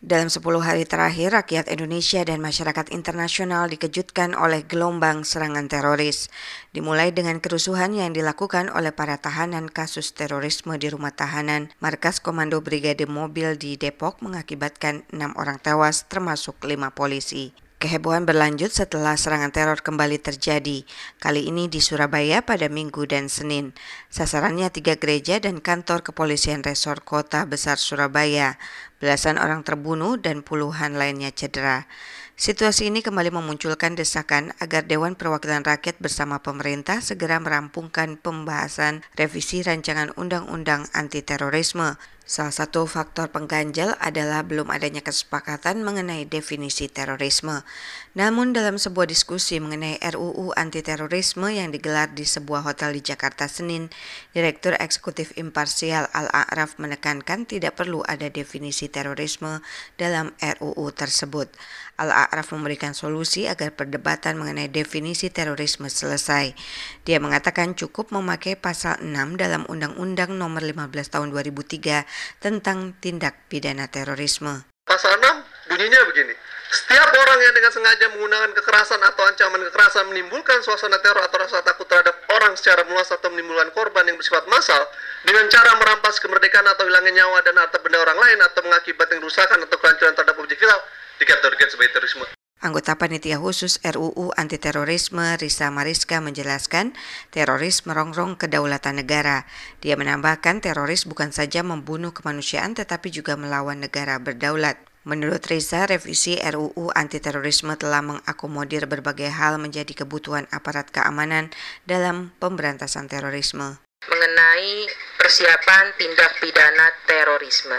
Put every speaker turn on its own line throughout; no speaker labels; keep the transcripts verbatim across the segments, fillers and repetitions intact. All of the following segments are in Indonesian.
Dalam sepuluh hari terakhir, rakyat Indonesia dan masyarakat internasional dikejutkan oleh gelombang serangan teroris. Dimulai dengan kerusuhan yang dilakukan oleh para tahanan kasus terorisme di rumah tahanan Markas Komando Brigade Mobil di Depok mengakibatkan enam orang tewas termasuk lima polisi. Kehebohan berlanjut setelah serangan teror kembali terjadi, kali ini di Surabaya pada Minggu dan Senin. Sasarannya tiga gereja dan kantor kepolisian resor Kota Besar Surabaya. Belasan orang terbunuh dan puluhan lainnya cedera. Situasi ini kembali memunculkan desakan agar Dewan Perwakilan Rakyat bersama pemerintah segera merampungkan pembahasan revisi rancangan undang-undang anti-terorisme. Salah satu faktor pengganjal adalah belum adanya kesepakatan mengenai definisi terorisme. Namun dalam sebuah diskusi mengenai R U U anti-terorisme yang digelar di sebuah hotel di Jakarta Senin, Direktur Eksekutif Imparsial Al-A'raf menekankan tidak perlu ada definisi terorisme dalam R U U tersebut. Al-A'raf memberikan solusi agar perdebatan mengenai definisi terorisme selesai. Dia mengatakan cukup memakai pasal enam dalam Undang-Undang Nomor lima belas Tahun dua ribu tiga tentang tindak pidana terorisme.
Pasal enam bunyinya begini. Setiap orang yang dengan sengaja menggunakan kekerasan atau ancaman kekerasan menimbulkan suasana teror atau rasa takut terhadap orang secara meluas atau menimbulkan korban yang bersifat massal dengan cara merampas kemerdekaan atau hilangnya nyawa dan harta benda orang lain atau mengakibatkan kerusakan atau kehancuran terhadap objek vital dikategorikan sebagai terorisme.
Anggota Panitia Khusus R U U Anti-Terorisme Risa Mariska menjelaskan teroris merongrong kedaulatan negara. Dia menambahkan teroris bukan saja membunuh kemanusiaan tetapi juga melawan negara berdaulat. Menurut Risa, revisi R U U anti-terorisme telah mengakomodir berbagai hal menjadi kebutuhan aparat keamanan dalam pemberantasan terorisme.
Mengenai persiapan tindak pidana terorisme,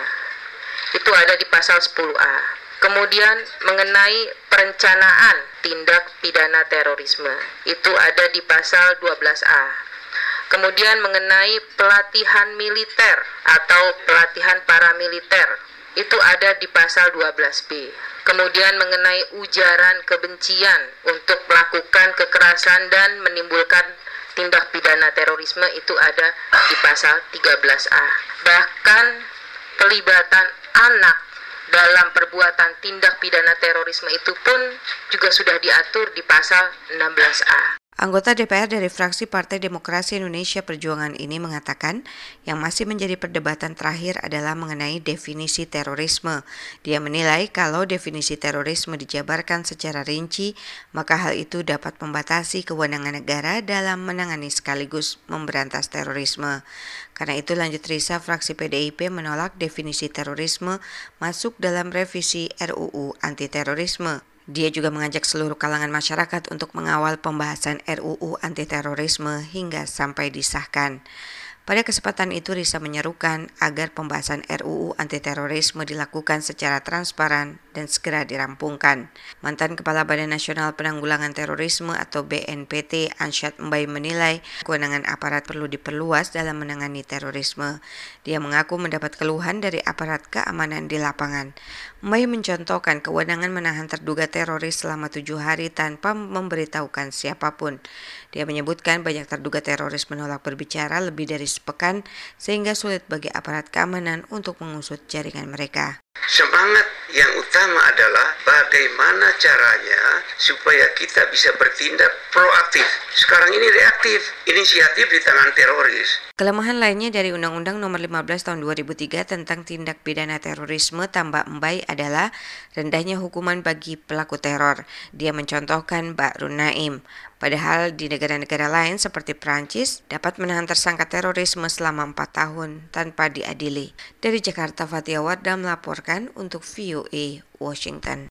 itu ada di pasal sepuluh A. Kemudian mengenai perencanaan tindak pidana terorisme, itu ada di pasal dua belas A. Kemudian mengenai pelatihan militer atau pelatihan paramiliter, itu ada di pasal dua belas B. Kemudian mengenai ujaran kebencian untuk melakukan kekerasan dan menimbulkan tindak pidana terorisme, itu ada di pasal tiga belas A. Bahkan pelibatan anak dalam perbuatan tindak pidana terorisme itu pun juga sudah diatur di pasal enam belas A.
Anggota D P R dari fraksi Partai Demokrasi Indonesia Perjuangan ini mengatakan yang masih menjadi perdebatan terakhir adalah mengenai definisi terorisme. Dia menilai kalau definisi terorisme dijabarkan secara rinci, maka hal itu dapat membatasi kewenangan negara dalam menangani sekaligus memberantas terorisme. Karena itu lanjut Risa, fraksi P D I P menolak definisi terorisme masuk dalam revisi R U U anti-terorisme. Dia juga mengajak seluruh kalangan masyarakat untuk mengawal pembahasan R U U anti-terorisme hingga sampai disahkan. Pada kesempatan itu Risa menyerukan agar pembahasan R U U anti-terorisme dilakukan secara transparan dan segera dirampungkan. Mantan Kepala Badan Nasional Penanggulangan Terorisme atau B N P T Ansyad Mbae menilai kewenangan aparat perlu diperluas dalam menangani terorisme. Dia mengaku mendapat keluhan dari aparat keamanan di lapangan. Mbae mencontohkan kewenangan menahan terduga teroris selama tujuh hari tanpa memberitahukan siapapun. Dia menyebutkan banyak terduga teroris menolak berbicara lebih dari sepekan sehingga sulit bagi aparat keamanan untuk mengusut jaringan mereka.
Semangat yang utama adalah bagaimana caranya supaya kita bisa bertindak proaktif. Sekarang ini reaktif, inisiatif di tangan teroris.
Kelemahan lainnya dari Undang-Undang Nomor lima belas Tahun dua ribu tiga tentang tindak pidana terorisme tambah Mbae adalah rendahnya hukuman bagi pelaku teror. Dia mencontohkan Bahrun Naim. Padahal di negara-negara lain seperti Prancis dapat menahan tersangka terorisme selama empat tahun tanpa diadili. Dari Jakarta, Fathia Wardah melaporkan untuk V O A Washington.